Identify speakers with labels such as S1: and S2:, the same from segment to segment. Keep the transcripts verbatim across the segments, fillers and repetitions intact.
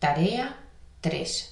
S1: Tarea tres.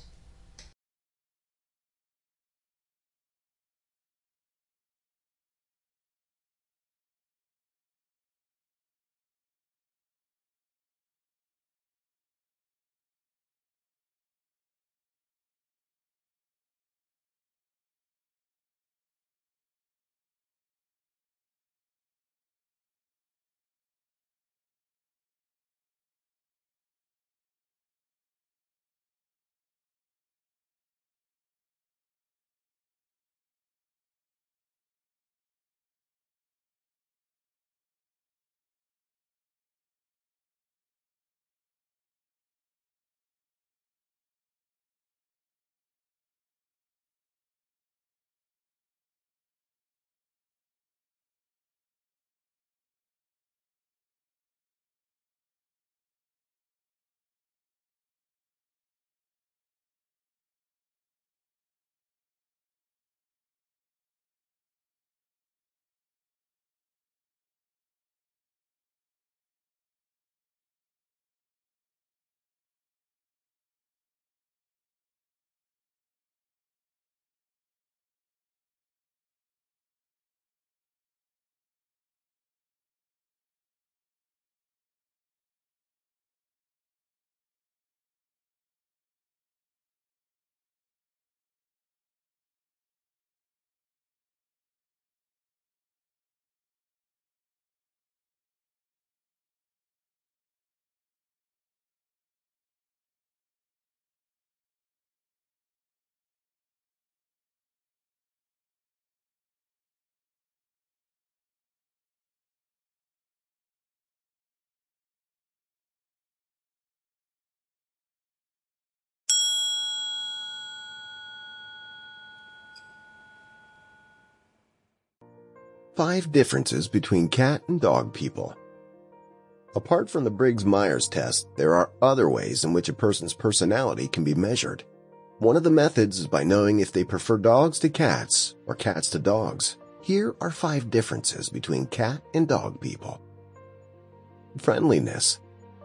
S2: Five differences between cat and dog people. Apart from the Briggs-Myers test, there are other ways in which a person's personality can be measured. One of the methods is by knowing if they prefer dogs to cats or cats to dogs. Here are five differences between cat and dog people. Friendliness.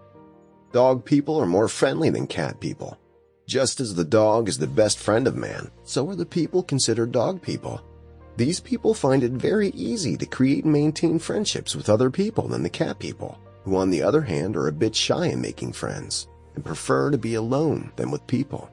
S2: Dog people are more friendly than cat people. Just as the dog is the best friend of man, so are the people considered dog people. These people find it very easy to create and maintain friendships with other people than the cat people, who on the other hand are a bit shy in making friends and prefer to be alone than with people.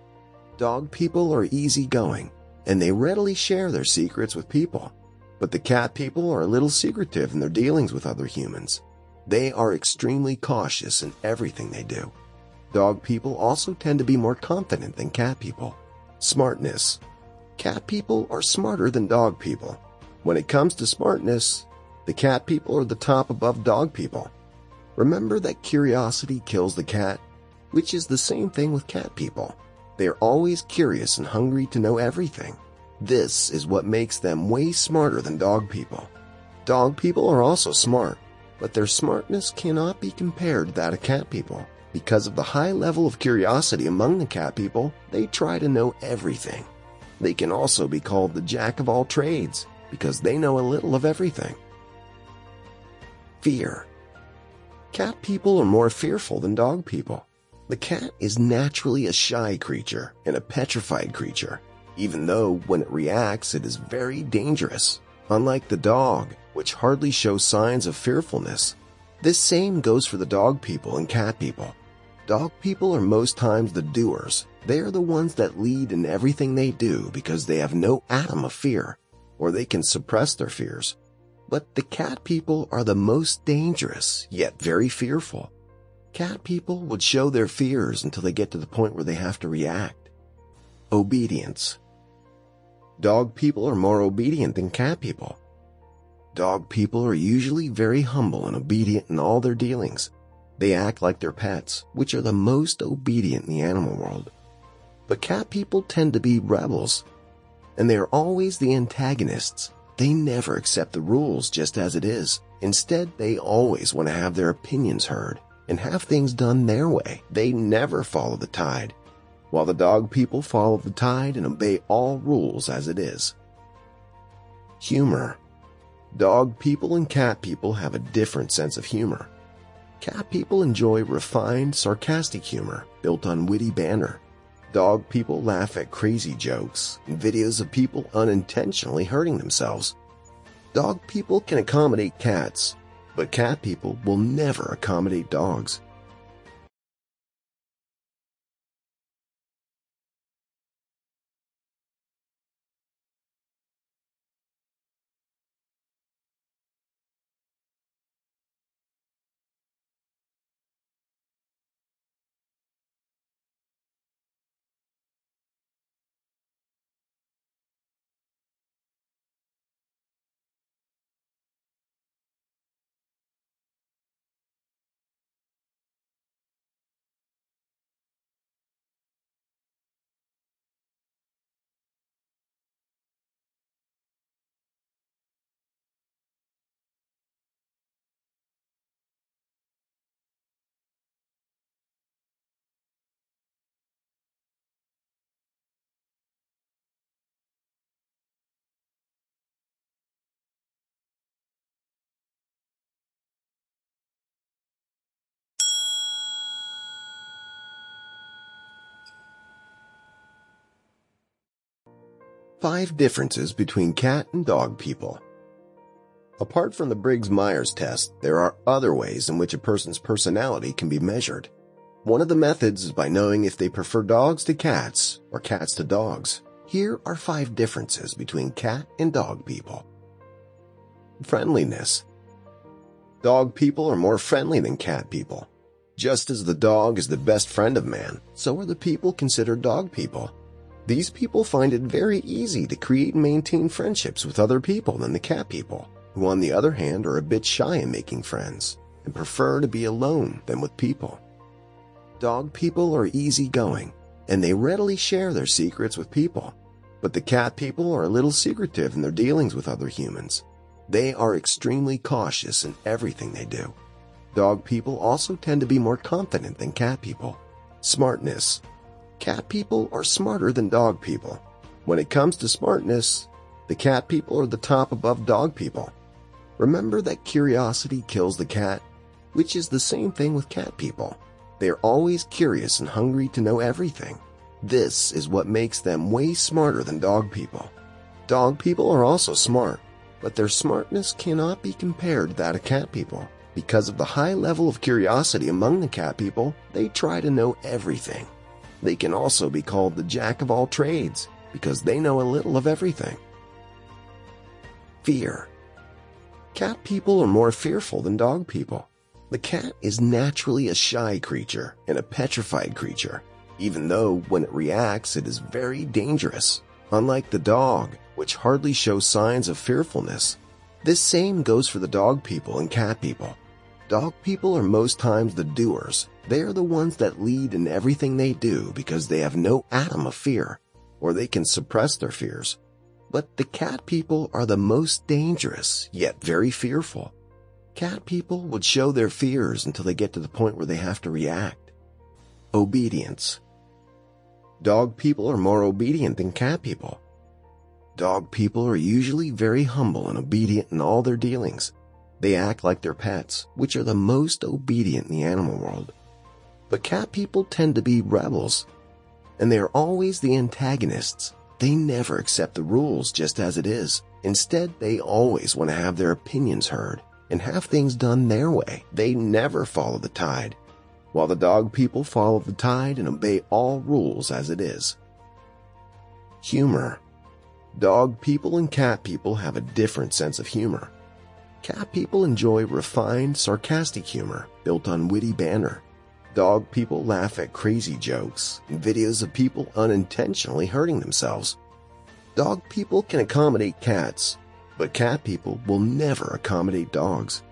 S2: Dog people are easygoing, and they readily share their secrets with people, but the cat people are a little secretive in their dealings with other humans. They are extremely cautious in everything they do. Dog people also tend to be more confident than cat people. Smartness. Cat people are smarter than dog people. When it comes to smartness, the cat people are the top above dog people. Remember that curiosity kills the cat, which is the same thing with cat people. They are always curious and hungry to know everything. This is what makes them way smarter than dog people. Dog people are also smart, but their smartness cannot be compared to that of cat people. Because of the high level of curiosity among the cat people, they try to know everything. They can also be called the jack of all trades because they know a little of everything. Fear. Cat people are more fearful than dog people. The cat is naturally a shy creature and a petrified creature, even though when it reacts it is very dangerous, unlike the dog, which hardly shows signs of fearfulness. This same goes for the dog people and cat people. Dog people are most times the doers. They are the ones that lead in everything they do because they have no atom of fear, or they can suppress their fears. But the cat people are the most dangerous, yet very fearful. Cat people would show their fears until they get to the point where they have to react. Obedience. Dog people are more obedient than cat people. Dog people are usually very humble and obedient in all their dealings. They act like their pets, which are the most obedient in the animal world. But cat people tend to be rebels, and they are always the antagonists. They never accept the rules just as it is. Instead, they always want to have their opinions heard and have things done their way. They never follow the tide, while the dog people follow the tide and obey all rules as it is. Humor. Dog people and cat people have a different sense of humor. Cat people enjoy refined, sarcastic humor built on witty banter. Dog people laugh at crazy jokes and videos of people unintentionally hurting themselves. Dog people can accommodate cats, but cat people will never accommodate dogs. Five differences between cat and dog people. Apart from the Briggs-Myers test, there are other ways in which a person's personality can be measured. One of the methods is by knowing if they prefer dogs to cats or cats to dogs. Here are five differences between cat and dog people. Friendliness. Dog people are more friendly than cat people. Just as the dog is the best friend of man, so are the people considered dog people. These people find it very easy to create and maintain friendships with other people than the cat people, who on the other hand are a bit shy in making friends and prefer to be alone than with people. Dog people are easygoing, and they readily share their secrets with people, but the cat people are a little secretive in their dealings with other humans. They are extremely cautious in everything they do. Dog people also tend to be more confident than cat people. Smartness. Cat people are smarter than dog people. When it comes to smartness, the cat people are the top above dog people. Remember that curiosity kills the cat, which is the same thing with cat people. They are always curious and hungry to know everything. This is what makes them way smarter than dog people. Dog people are also smart, but their smartness cannot be compared to that of cat people. Because of the high level of curiosity among the cat people, they try to know everything. They can also be called the jack of all trades because they know a little of everything. Fear. Cat people are more fearful than dog people. The cat is naturally a shy creature and a petrified creature, even though when it reacts it is very dangerous, unlike the dog, which hardly shows signs of fearfulness. This same goes for the dog people and cat people. Dog people are most times the doers. They are the ones that lead in everything they do because they have no atom of fear, or they can suppress their fears. But the cat people are the most dangerous, yet very fearful. Cat people would show their fears until they get to the point where they have to react. Obedience. Dog people are more obedient than cat people. Dog people are usually very humble and obedient in all their dealings. They act like their pets, which are the most obedient in the animal world. But cat people tend to be rebels, and they are always the antagonists. They never accept the rules just as it is. Instead, they always want to have their opinions heard and have things done their way. They never follow the tide, while the dog people follow the tide and obey all rules as it is. Humor. Dog people and cat people have a different sense of humor. Cat people enjoy refined, sarcastic humor built on witty banter. Dog people laugh at crazy jokes and videos of people unintentionally hurting themselves. Dog people can accommodate cats, but cat people will never accommodate dogs.